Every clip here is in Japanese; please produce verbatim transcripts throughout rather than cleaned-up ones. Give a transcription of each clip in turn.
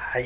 はい、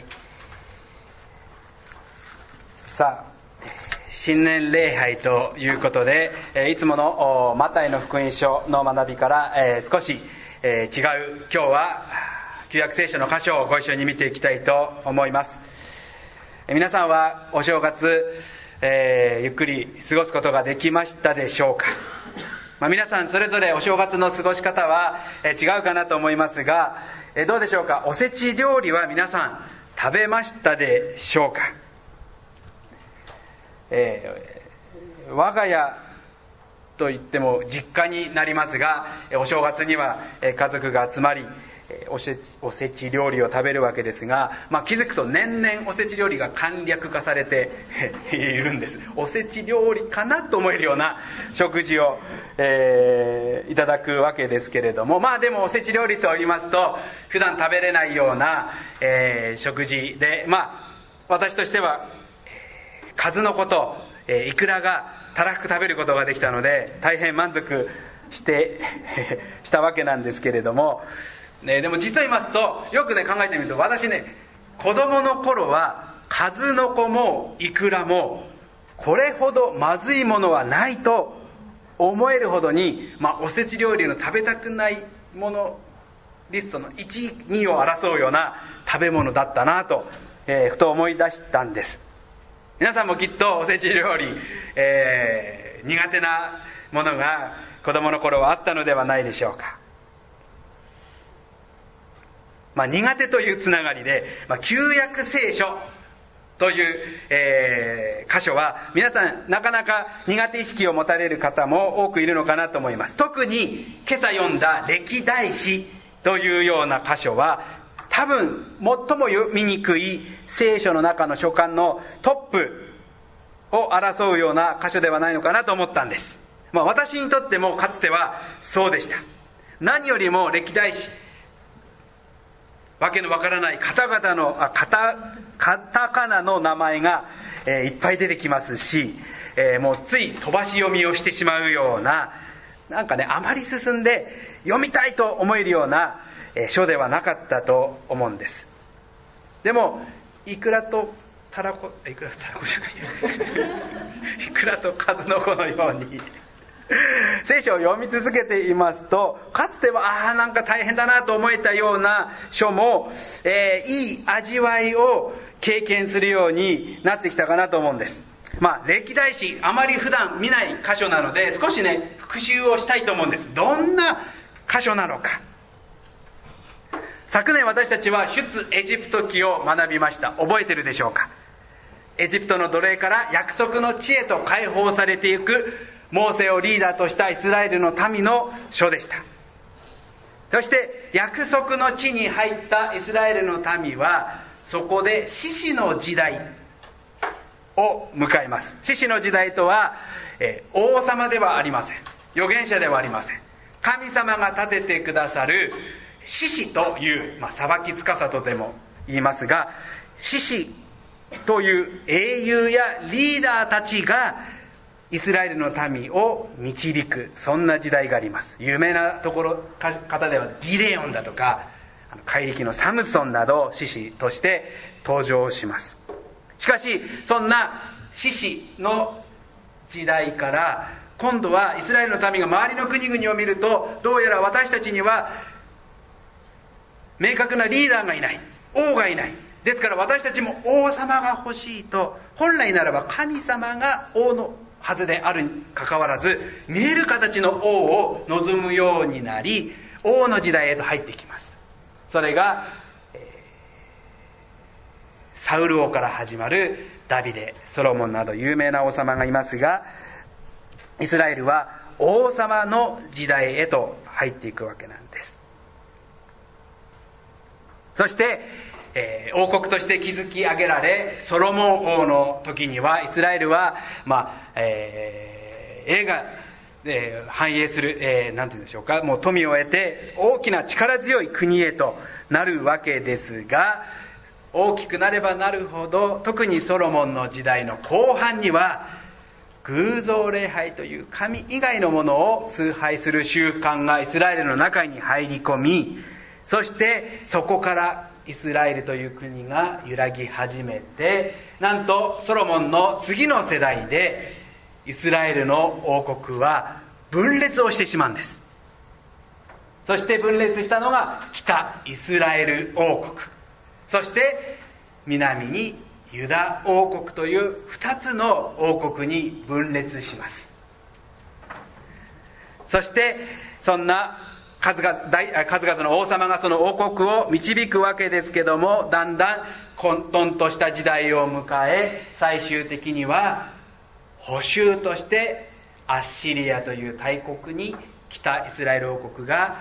さあ新年礼拝ということで、いつものマタイの福音書の学びから少し違う、今日は旧約聖書の箇所をご一緒に見ていきたいと思います。皆さんはお正月、えー、ゆっくり過ごすことができましたでしょうか。まあ、皆さんそれぞれお正月の過ごし方は違うかなと思いますが、どうでしょうか。おせち料理は皆さん食べましたでしょうか。えー、我が家といっても実家になりますが、お正月には家族が集まりおせち、おせち料理を食べるわけですが、まあ、気づくと年々おせち料理が簡略化されているんです。おせち料理かなと思えるような食事を、えー、いただくわけですけれども、まあでもおせち料理と言いますと普段食べれないような、えー、食事で、まあ私としては数の子と、えー、イクラがたらふく食べることができたので大変満足してしたわけなんですけれども、ね、でも実は言いますとよくね考えてみると、私ね子供の頃は数の子もイクラもこれほどまずいものはないと思えるほどに、まあ、おせち料理の食べたくないものリストのいち、にを争うような食べ物だったなと、えー、ふと思い出したんです。皆さんもきっとおせち料理、えー、苦手なものが子供の頃はあったのではないでしょうか。まあ、苦手というつながりで、まあ、旧約聖書という、えー、箇所は皆さんなかなか苦手意識を持たれる方も多くいるのかなと思います。特に今朝読んだ歴代史というような箇所は多分最も読みにくい聖書の中の書簡のトップを争うような箇所ではないのかなと思ったんです。まあ、私にとってもかつてはそうでした。何よりも歴代史、わけのわからない方々のあカタカタカナの名前が、えー、いっぱい出てきますし、えー、もうつい飛ばし読みをしてしまうような、なんかねあまり進んで読みたいと思えるような、えー、書ではなかったと思うんです。でもイクラとタラコイクラとタラコじゃないイクラと数の子のように聖書を読み続けていますと、かつてはああなんか大変だなと思えたような書も、えー、いい味わいを経験するようになってきたかなと思うんです。まあ歴代史あまり普段見ない箇所なので少しね復習をしたいと思うんです。どんな箇所なのか。昨年私たちは出エジプト記を学びました。覚えてるでしょうか。エジプトの奴隷から約束の地へと解放されていくモーセをリーダーとしたイスラエルの民の書でした。そして約束の地に入ったイスラエルの民はそこで獅子の時代を迎えます。獅子の時代とは、えー、王様ではありません。預言者ではありません。神様が立ててくださる獅子という、まあ、裁き司とでも言いますが、獅子という英雄やリーダーたちがイスラエルの民を導く、そんな時代があります。有名なところ方ではギデオンだとか怪力のサムソンなど獅子として登場します。しかしそんな獅子の時代から今度はイスラエルの民が周りの国々を見ると、どうやら私たちには明確なリーダーがいない、王がいない、ですから私たちも王様が欲しいと、本来ならば神様が王のはずであるにかかわらず見える形の王を望むようになり、王の時代へと入っていきます。それが、えー、サウル王から始まるダビデ、ソロモンなど有名な王様がいますが、イスラエルは王様の時代へと入っていくわけなんです。そしてえー、王国として築き上げられ、ソロモン王の時にはイスラエルは、まあえー、映画で繁栄する、えー、なんて言うんでしょうか、もう富を得て大きな力強い国へとなるわけですが、大きくなればなるほど、特にソロモンの時代の後半には偶像礼拝という神以外のものを崇拝する習慣がイスラエルの中に入り込み、そしてそこからイスラエルという国が揺らぎ始めて、なんとソロモンの次の世代でイスラエルの王国は分裂をしてしまうんです。そして分裂したのが北イスラエル王国、そして南にユダ王国というふたつの王国に分裂します。そしてそんな数々、大数々の王様がその王国を導くわけですけども、だんだん混沌とした時代を迎え、最終的には捕囚としてアッシリアという大国に北イスラエル王国が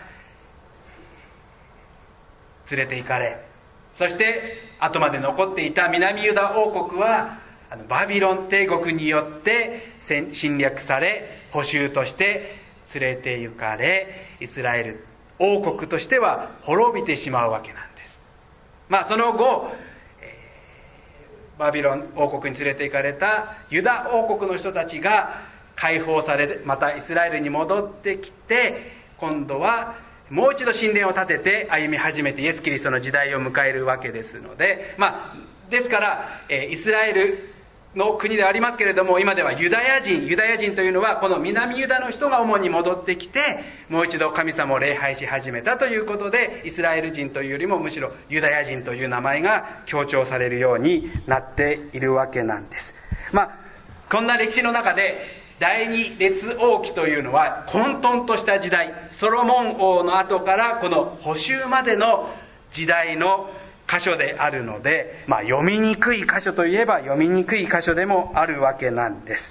連れて行かれ、そして後まで残っていた南ユダ王国はあのバビロン帝国によって侵略され、捕囚として連れて行かれ、イスラエル王国としては滅びてしまうわけなんです。まあその後、えー、バビロン王国に連れて行かれたユダ王国の人たちが解放され、またイスラエルに戻ってきて、今度はもう一度神殿を建てて歩み始めてイエス・キリストの時代を迎えるわけですので、まあですから、えー、イスラエルの国ではありますけれども、今ではユダヤ人ユダヤ人というのはこの南ユダの人が主に戻ってきて、もう一度神様を礼拝し始めたということで、イスラエル人というよりもむしろユダヤ人という名前が強調されるようになっているわけなんです。まあこんな歴史の中で第二列王記というのは混沌とした時代、ソロモン王の後からこの捕囚までの時代の箇所であるので、まあ、読みにくい箇所といえば読みにくい箇所でもあるわけなんです。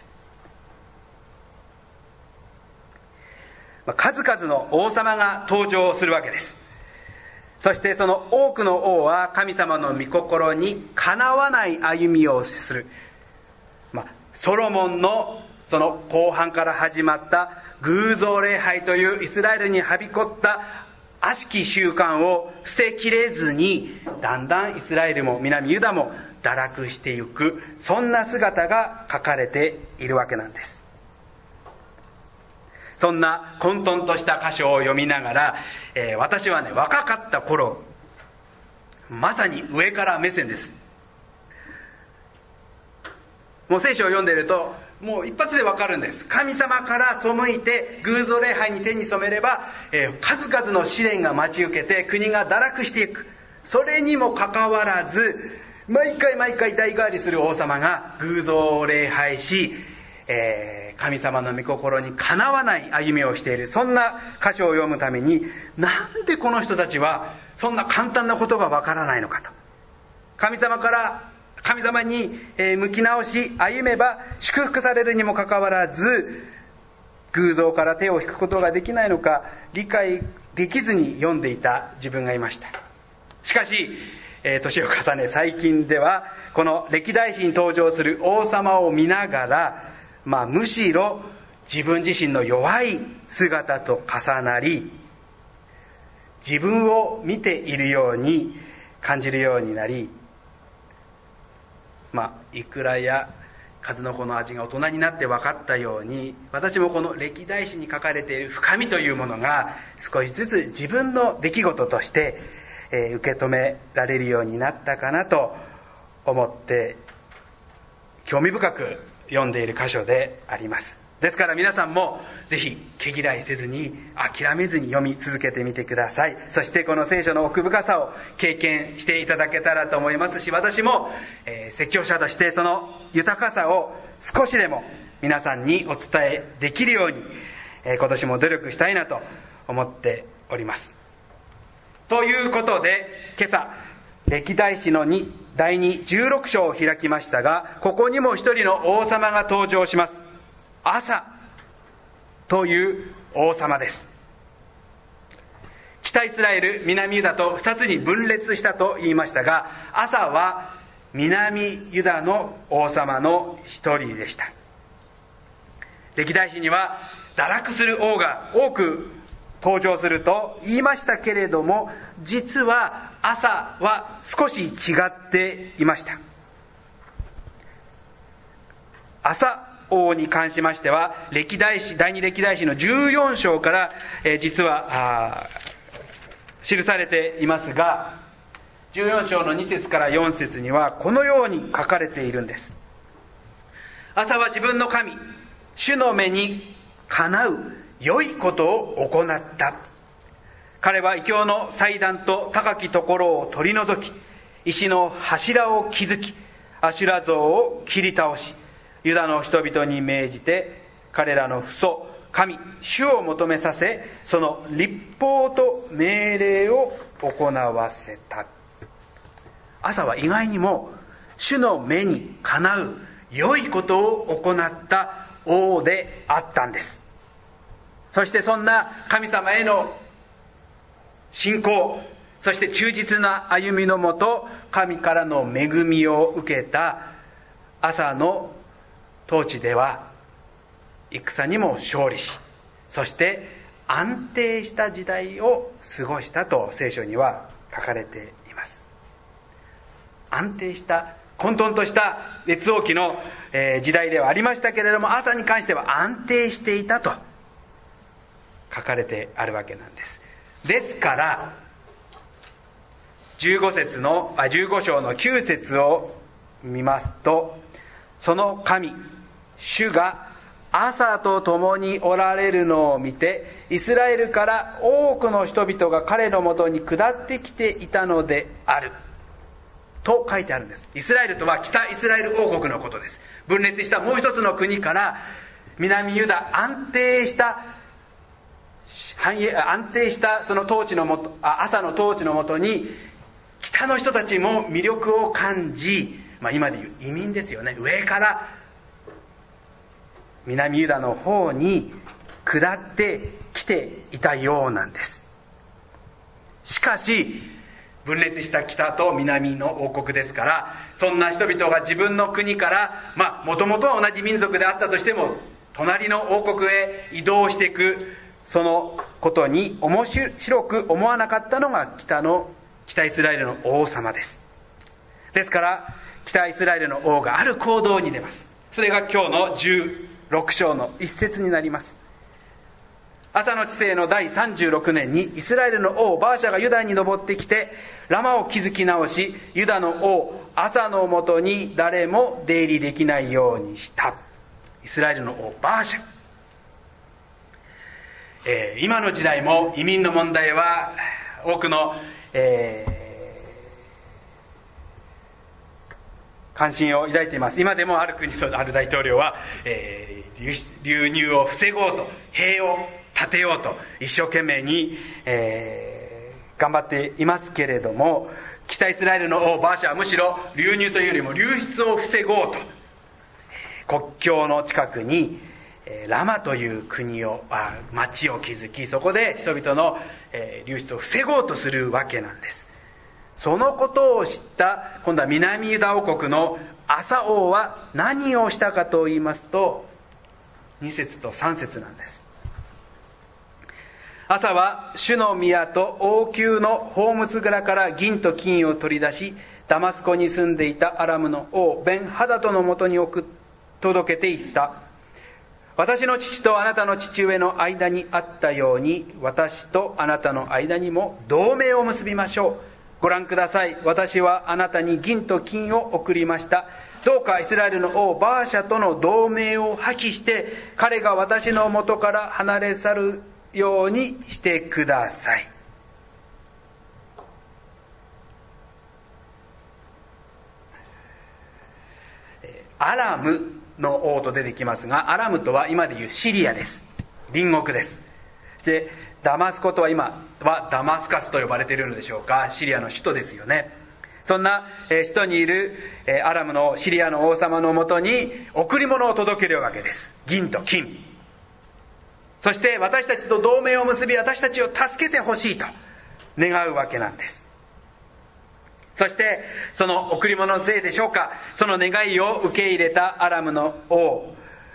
まあ、数々の王様が登場するわけです。そしてその多くの王は神様の御心にかなわない歩みをする、まあ、ソロモンのその後半から始まった偶像礼拝というイスラエルにはびこった悪しき習慣を捨てきれずに、だんだんイスラエルも南ユダも堕落していく、そんな姿が書かれているわけなんです。そんな混沌とした箇所を読みながら、えー、私はね、若かった頃、まさに上から目線です。もう聖書を読んでいるともう一発でわかるんです。神様から背いて偶像礼拝に手に染めれば、えー、数々の試練が待ち受けて国が堕落していく。それにもかかわらず、毎回毎回代替わりする王様が偶像を礼拝し、えー、神様の御心にかなわない歩みをしている。そんな箇所を読むために、なんでこの人たちはそんな簡単なことがわからないのかと。神様から神様に向き直し歩めば祝福されるにもかかわらず、偶像から手を引くことができないのか理解できずに読んでいた自分がいました。しかし年を重ね、最近ではこの歴代史に登場する王様を見ながら、まあ、むしろ自分自身の弱い姿と重なり、自分を見ているように感じるようになり、まあ、イクラや数の子の味が大人になって分かったように、私もこの歴代史に書かれている深みというものが少しずつ自分の出来事として、えー、受け止められるようになったかなと思って興味深く読んでいる箇所であります。ですから皆さんもぜひ毛嫌いせずに諦めずに読み続けてみてください。そしてこの聖書の奥深さを経験していただけたらと思いますし、私も、えー、説教者としてその豊かさを少しでも皆さんにお伝えできるように、えー、今年も努力したいなと思っております。ということで今朝歴代史のにだいにじゅうろく章を開きましたが、ここにも一人の王様が登場します。アサという王様です。北イスラエル、南ユダと二つに分裂したと言いましたが、アサは南ユダの王様の一人でした。歴代史には堕落する王が多く登場すると言いましたけれども、実はアサは少し違っていました。アサ王に関しましては歴代史、第二歴代史のじゅうよん章から、えー、実は記されていますが、 じゅうよん章のに節からよん節にはこのように書かれているんです。アサは自分の神主の目にかなう良いことを行った。彼は異教の祭壇と高きところを取り除き、石の柱を築き、アシュラ像を切り倒し、ユダの人々に命じて彼らの父祖神主を求めさせ、その律法と命令を行わせた。アサは意外にも主の目にかなう良いことを行った王であったんです。そしてそんな神様への信仰、そして忠実な歩みのもと、神からの恵みを受けたアサの統治では戦にも勝利し、そして安定した時代を過ごしたと聖書には書かれています。安定した混沌とした列王記の時代ではありましたけれども、アサに関しては安定していたと書かれてあるわけなんです。ですからじゅうご節のあじゅうご章のきゅう節を見ますと、その神主がアサと共におられるのを見て、イスラエルから多くの人々が彼のもとに下ってきていたのであると書いてあるんです。イスラエルとは北イスラエル王国のことです。分裂したもう一つの国から南ユダ、安定した安定したその統治のもと、アサの統治のもとに北の人たちも魅力を感じ、まあ、今でいう移民ですよね。上から南ユダの方に下ってきていたようなんです。しかし分裂した北と南の王国ですから、そんな人々が自分の国からまあもともとは同じ民族であったとしても隣の王国へ移動していく、そのことに面白く思わなかったのが北の北イスラエルの王様です。ですから北イスラエルの王がある行動に出ます。それが今日のじゅうろく章の一節になります。アサの治世の第さんじゅうろくねんにイスラエルの王バーシャがユダに登ってきてラマを築き直し、ユダの王アサのもとに誰も出入りできないようにした。イスラエルの王バーシャ、えー、今の時代も移民の問題は多くの、えー、関心を抱いています。今でもある国のある大統領は、えー、流入を防ごうと、塀を立てようと一生懸命に、えー、頑張っていますけれども、北イスラエルの王バーシャはむしろ流入というよりも流出を防ごうと、国境の近くにラマという国をあ町を築き、そこで人々の、えー、流出を防ごうとするわけなんです。そのことを知った今度は南ユダ王国のアサ王は何をしたかと言いますと、に節とさん節なんです。アサは主の宮と王宮の宝物蔵から銀と金を取り出し、ダマスコに住んでいたアラムの王ベンハダトのもとに送届けていった。私の父とあなたの父上の間にあったように、私とあなたの間にも同盟を結びましょう。ご覧ください。私はあなたに銀と金を送りました。どうかイスラエルの王バーシャとの同盟を破棄して、彼が私の元から離れ去るようにしてください。アラムの王と出てきますが、アラムとは今でいうシリアです。隣国です。でダマスコとは今はダマスカスと呼ばれているのでしょうか。シリアの首都ですよね。そんな首都にいるアラムのシリアの王様のもとに贈り物を届けるわけです。銀と金。そして私たちと同盟を結び、私たちを助けてほしいと願うわけなんです。そしてその贈り物のせいでしょうか、その願いを受け入れたアラムの王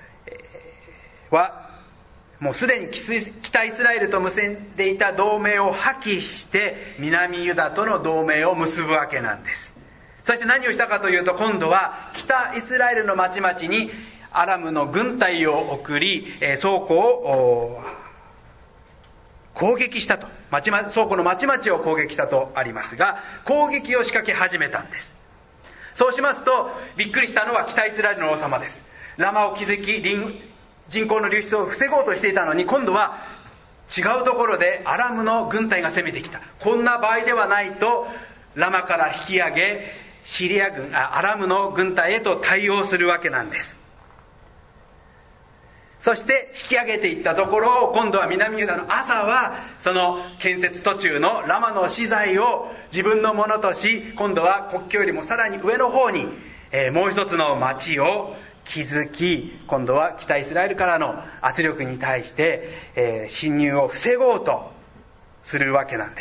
はもうすでに北イスラエルと結んでいた同盟を破棄して南ユダとの同盟を結ぶわけなんです。そして何をしたかというと、今度は北イスラエルの町々にアラムの軍隊を送り、倉庫を攻撃したと、町々倉庫の町々を攻撃したとありますが、攻撃を仕掛け始めたんです。そうしますとびっくりしたのは北イスラエルの王様です。ラマを築き人口の流出を防ごうとしていたのに、今度は違うところでアラムの軍隊が攻めてきた。こんな場合ではないとラマから引き上げ、シリア軍あアラムの軍隊へと対応するわけなんです。そして引き上げていったところを、今度は南ユダのアサはその建設途中のラマの資材を自分のものとし、今度は国境よりもさらに上の方に、えー、もう一つの町を築き、今度は北イスラエルからの圧力に対して、えー、侵入を防ごうとするわけなんです。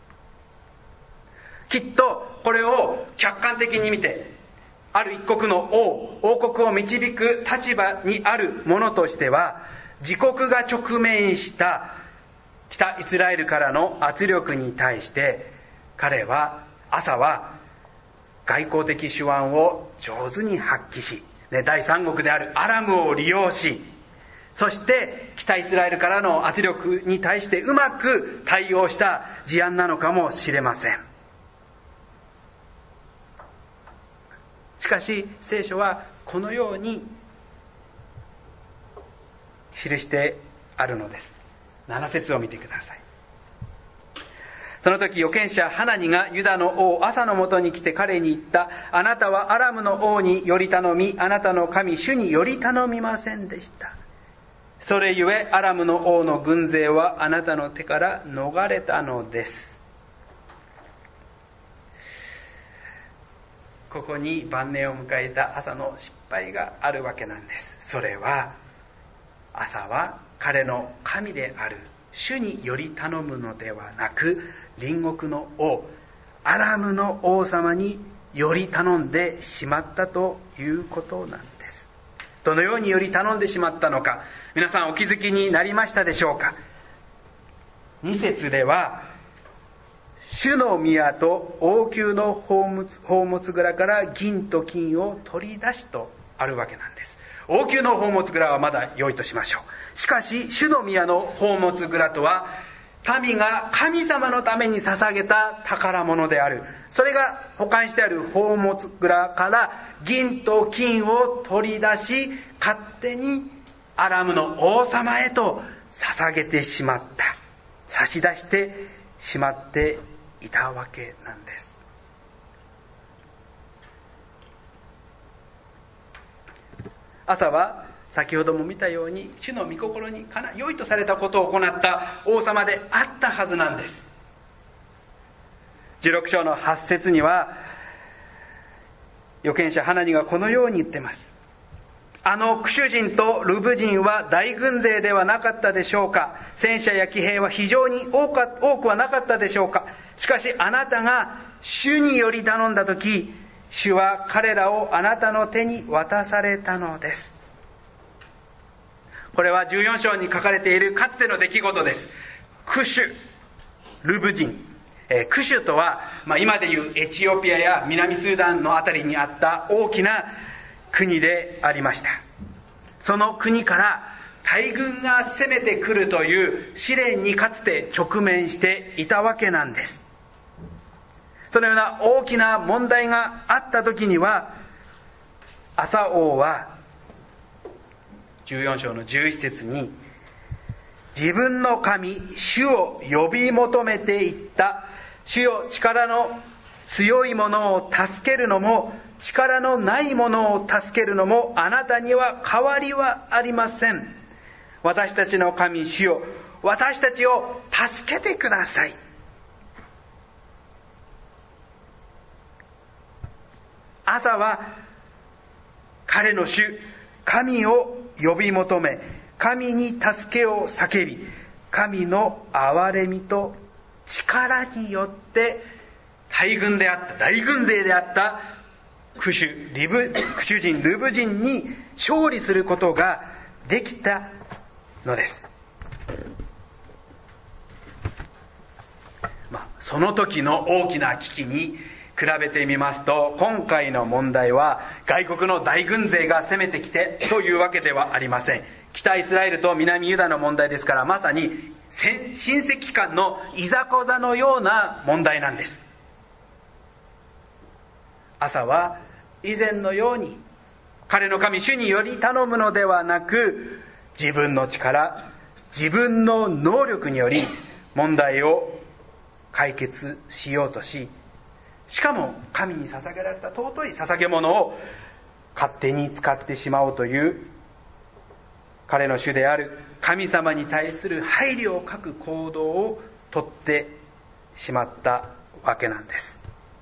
きっとこれを客観的に見て、ある一国の王、王国を導く立場にある者としては、自国が直面した北イスラエルからの圧力に対して、彼はアサは外交的手腕を上手に発揮し、第三国であるアラムを利用し、そして北イスラエルからの圧力に対してうまく対応した事案なのかもしれません。しかし聖書はこのように記してあるのです。なな節を見てください。その時預言者ハナニがユダの王アサのもとに来て彼に言った。あなたはアラムの王により頼み、あなたの神主により頼みませんでした。それゆえアラムの王の軍勢はあなたの手から逃れたのです。ここに晩年を迎えたアサの失敗があるわけなんです。それは、アサは彼の神である主により頼むのではなく、隣国の王アラムの王様により頼んでしまったということなんです。どのようにより頼んでしまったのか、皆さんお気づきになりましたでしょうか。に節では、主の宮と王宮の宝物、宝物蔵から銀と金を取り出しとあるわけなんです。王宮の宝物蔵はまだ良いとしましょう。しかし主の宮の宝物蔵とは、民が神様のために捧げた宝物である。それが保管してある宝物蔵から銀と金を取り出し、勝手にアラムの王様へと捧げてしまった、差し出してしまっていたわけなんです。アサは先ほども見たように主の御心にかな良いとされたことを行った王様であったはずなんです。じゅうろく章のはち節には預言者ハナニがこのように言ってます。あのクシュ人とルブ人は大軍勢ではなかったでしょうか。戦車や騎兵は非常に多か多くはなかったでしょうか。しかしあなたが主により頼んだとき、主は彼らをあなたの手に渡されたのです。これはじゅうよん章に書かれているかつての出来事です。クシュ、ルブ人、えー、クシュとは、まあ、今でいうエチオピアや南スーダンのあたりにあった大きな国でありました。その国から大軍が攻めてくるという試練にかつて直面していたわけなんです。そのような大きな問題があった時には、アサ王はじゅうよん章のじゅういち節に、自分の神主を呼び求めていった。主よ、力の強い者を助けるのも力のない者を助けるのもあなたには変わりはありません。私たちの神主よ、私たちを助けてください。アサは彼の主神を呼び求め、神に助けを叫び、神の憐れみと力によって大軍であった大軍勢であったクシュリブクシュ人ルブ人に勝利することができたのです。まあ、その時の大きな危機に比べてみますと、今回の問題は外国の大軍勢が攻めてきてというわけではありません。北イスラエルと南ユダの問題ですから、まさに親戚間のいざこざのような問題なんです。アサは以前のように彼の神主により頼むのではなく、自分の力、自分の能力により問題を解決しようとし、しかも神に捧げられた尊い捧げ物を勝手に使ってしまおうという彼の主である神様に対する配慮を欠く行動をとってしまったわけなんです。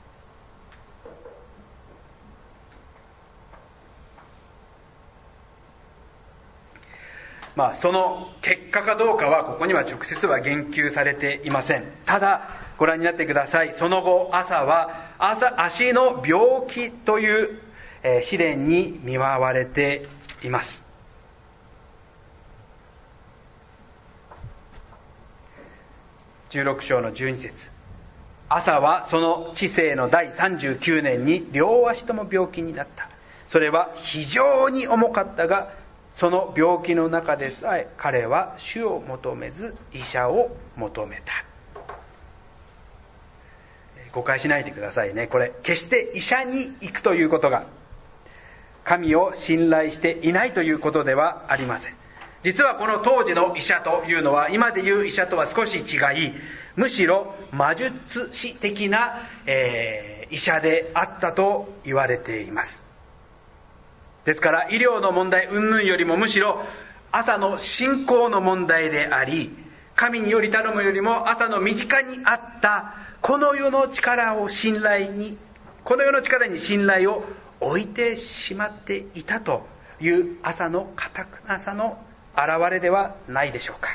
まあ、その結果かどうかはここには直接は言及されていません。ただご覧になってください。その後アサは朝足の病気という、えー、試練に見舞われています。じゅうろく章のじゅうに節、アサはその治世の第さんじゅうきゅうねんに両足とも病気になった。それは非常に重かったが、その病気の中でさえ彼は主を求めず医者を求めた。誤解しないでくださいね。これ決して医者に行くということが神を信頼していないということではありません。実はこの当時の医者というのは今でいう医者とは少し違い、むしろ魔術師的な、えー、医者であったと言われています。ですから医療の問題云々よりもむしろ朝の信仰の問題であり、神により頼むよりも朝の身近にあったこの世の力を信頼にこの世の力に信頼を置いてしまっていたという朝の堅くなさの現れではないでしょうか。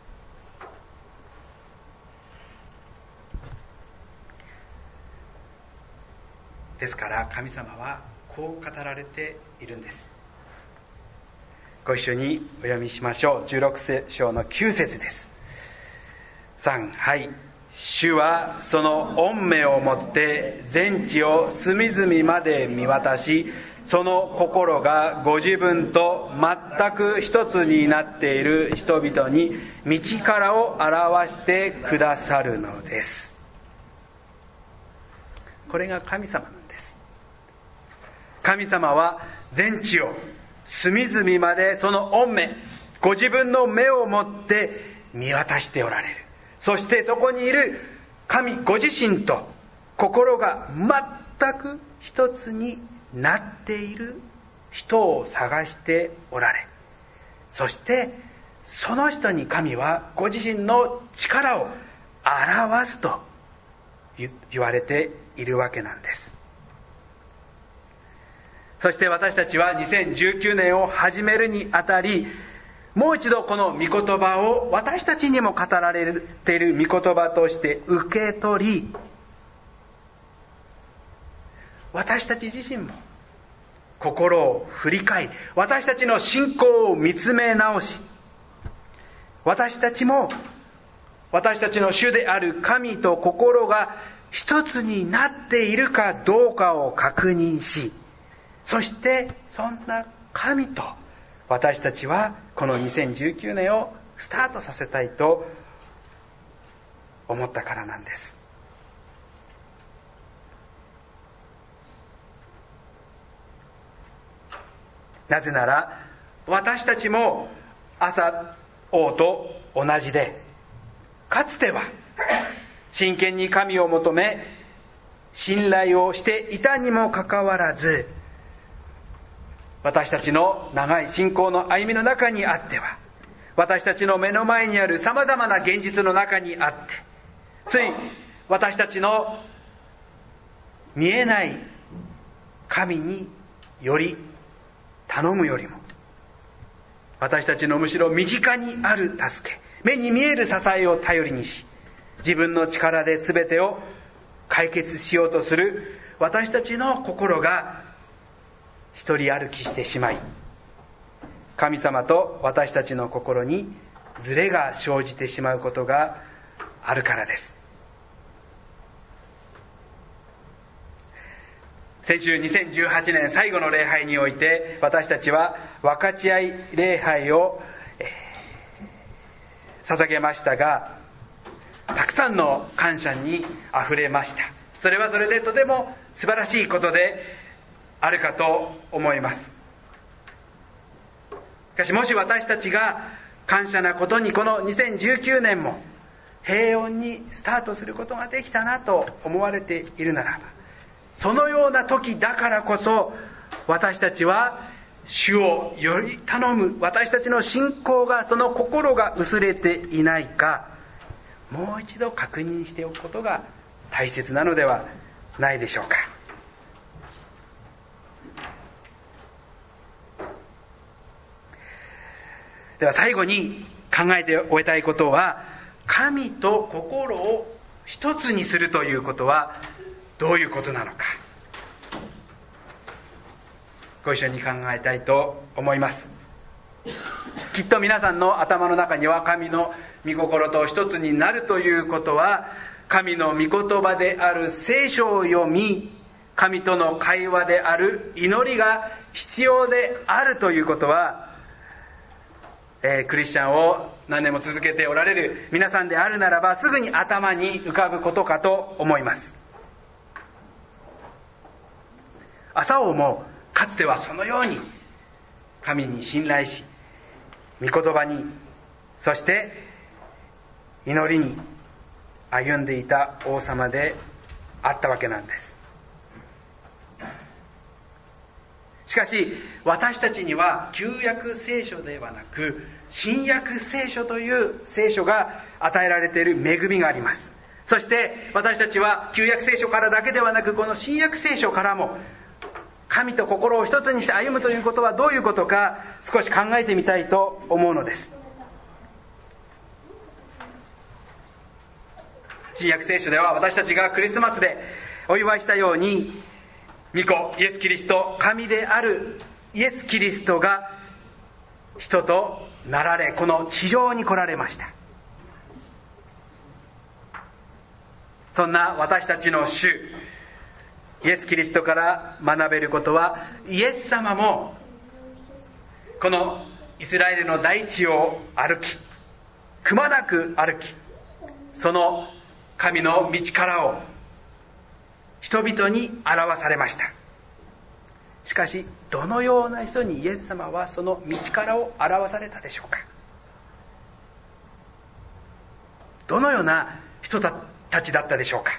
ですから神様はこう語られているんです。ご一緒にお読みしましょう。じゅうろく章のきゅう節です。さん、はい。主はその御目をもって全地を隅々まで見渡し、その心がご自分と全く一つになっている人々に道からを表してくださるのです。これが神様なんです。神様は全地を隅々までその御目、ご自分の目をもって見渡しておられる。そしてそこにいる神ご自身と心が全く一つになっている人を探しておられ、そしてその人に神はご自身の力を表すと言われているわけなんです。そして私たちはにせんじゅうきゅうねんを始めるにあたり、もう一度この御言葉を私たちにも語られている御言葉として受け取り、私たち自身も心を振り返り、私たちの信仰を見つめ直し、私たちも私たちの主である神と心が一つになっているかどうかを確認し、そしてそんな神と私たちはこのにせんじゅうきゅうねんをスタートさせたいと思ったからなんです。なぜなら私たちも朝王と同じで、かつては真剣に神を求め信頼をしていたにもかかわらず、私たちの長い信仰の歩みの中にあっては、私たちの目の前にあるさまざまな現実の中にあって、つい私たちの見えない神により頼むよりも、私たちのむしろ身近にある助け、目に見える支えを頼りにし、自分の力で全てを解決しようとする私たちの心が一人歩きしてしまい、神様と私たちの心にズレが生じてしまうことがあるからです。先週にせんじゅうはちねん最後の礼拝において、私たちは分かち合い礼拝を、え捧げましたが、たくさんの感謝にあふれました。それはそれでとても素晴らしいことであるかと思います。しかし、もし私たちが感謝なことにこのにせんじゅうきゅうねんも平穏にスタートすることができたなと思われているならば、そのような時だからこそ私たちは主をより頼む、私たちの信仰が、その心が薄れていないか、もう一度確認しておくことが大切なのではないでしょうか。では最後に考えて終えたいことは、神と心を一つにするということはどういうことなのか、ご一緒に考えたいと思います。きっと皆さんの頭の中には、神の御心と一つになるということは、神の御言葉である聖書を読み、神との会話である祈りが必要であるということは、えー、クリスチャンを何年も続けておられる皆さんであるならば、すぐに頭に浮かぶことかと思います。朝王もかつてはそのように神に信頼し、御言葉に、そして祈りに歩んでいた王様であったわけなんです。しかし私たちには旧約聖書ではなく新約聖書という聖書が与えられている恵みがあります。そして私たちは旧約聖書からだけではなく、この新約聖書からも神と心を一つにして歩むということはどういうことか、少し考えてみたいと思うのです。新約聖書では私たちがクリスマスでお祝いしたように、御子イエス・キリスト、神であるイエス・キリストが人となられ、この地上に来られました。そんな私たちの主イエス・キリストから学べることは、イエス様もこのイスラエルの大地を歩き、くまなく歩き、その神の道からを人々に表されました。しかし、どのような人にイエス様はその道からを表されたでしょうか。どのような人たちだったでしょうか。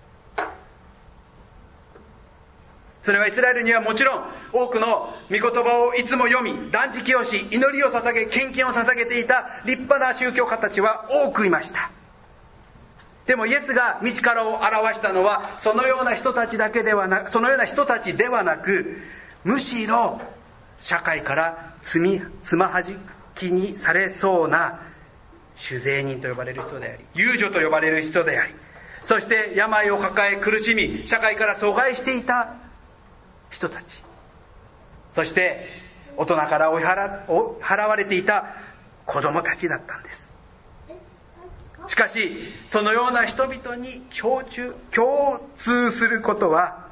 それはイスラエルにはもちろん多くの御言葉をいつも読み、断食をし、祈りを捧げ、献金を捧げていた立派な宗教家たちは多くいました。でもイエスが道からを表したのは、そのような人たちだけではなく、そのような人たちではなく、むしろ社会からつみつまはじきにされそうな酒税人と呼ばれる人であり、遊女と呼ばれる人であり、そして病を抱え苦しみ社会から阻害していた人たち、そして大人から追い払、追い払われていた子供たちだったんです。しかしそのような人々に共通、共通することは、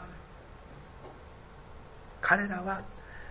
彼らは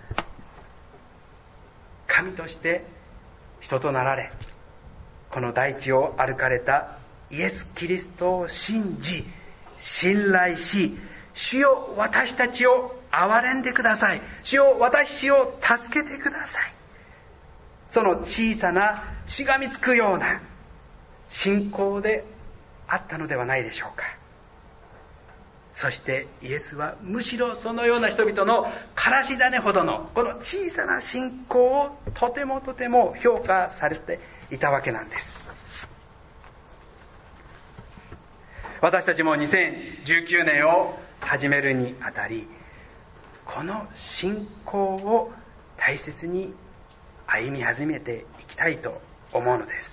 神として人となられ、この大地を歩かれたイエス・キリストを信じ信頼し、主よ私たちを憐れんでください、主よ私を助けてください、その小さなしがみつくような信仰であったのではないでしょうか。そしてイエスはむしろそのような人々のからし種ほどのこの小さな信仰をとてもとても評価されていたわけなんです。私たちもにせんじゅうきゅうねんを始めるにあたり、この信仰を大切に歩み始めていきたいと思うのです。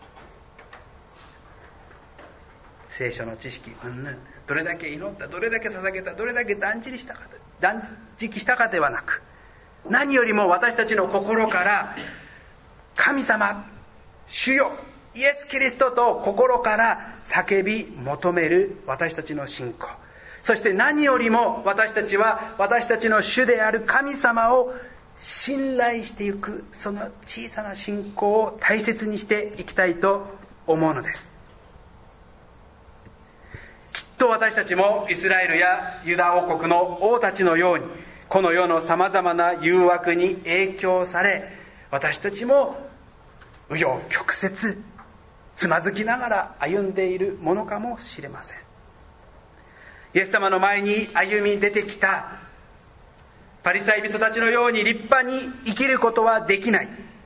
聖書の知識云々、どれだけ祈った、どれだけ捧げた、どれだけ断食したか、断食したかではなく、何よりも私たちの心から神様、主よイエス・キリストと心から叫び求める私たちの信仰、そして何よりも私たちは私たちの主である神様を信頼していく、その小さな信仰を大切にしていきたいと思うのです。きっと私たちもイスラエルやユダ王国の王たちのように、この世のさまざまな誘惑に影響され、私たちも紆余曲折つまずきながら歩んでいるものかもしれません。イエス様の前に歩み出てきたパリサイ人たちのように立派に生きることはできない。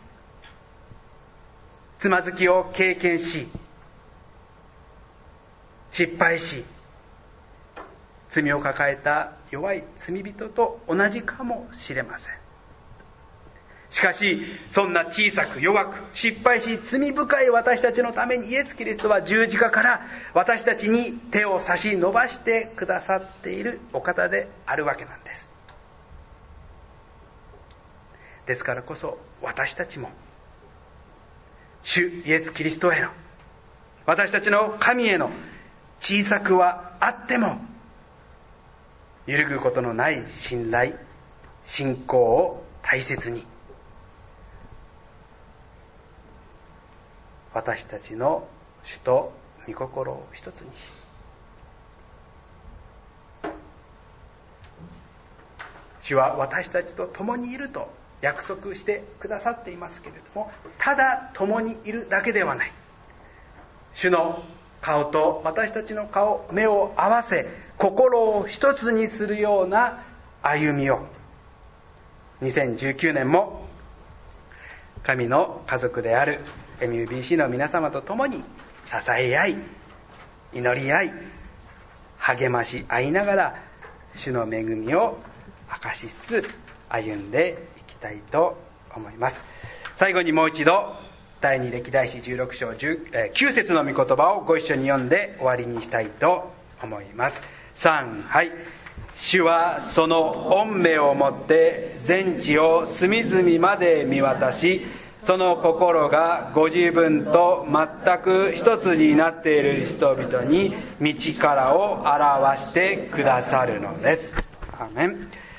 つまずきを経験し、失敗し、罪を抱えた弱い罪人と同じかもしれません。しかし、そんな小さく弱く失敗し罪深い私たちのためにイエス・キリストは十字架から私たちに手を差し伸ばしてくださっているお方であるわけなんです。ですからこそ私たちも主イエス・キリストへの、私たちの神への小さくはあっても揺るぐことのない信頼、信仰を大切に、私たちの主と御心を一つにし、主は私たちと共にいると約束してくださっていますけれども、ただ共にいるだけではない。主の顔と私たちの顔、目を合わせ心を一つにするような歩みを、にせんじゅうきゅうねんも神の家族である エムユービーシー の皆様と共に支え合い、祈り合い、励まし合いながら主の恵みを明かしつつ歩んでいきたいと思います。最後にもう一度第二歴代史じゅうろくしょうきゅうせつの御言葉をご一緒に読んで終わりにしたいと思います。さん、はい。主はその御目をもって全地を隅々まで見渡し、その心がご自分と全く一つになっている人々に道からを表してくださるのです。アーメン。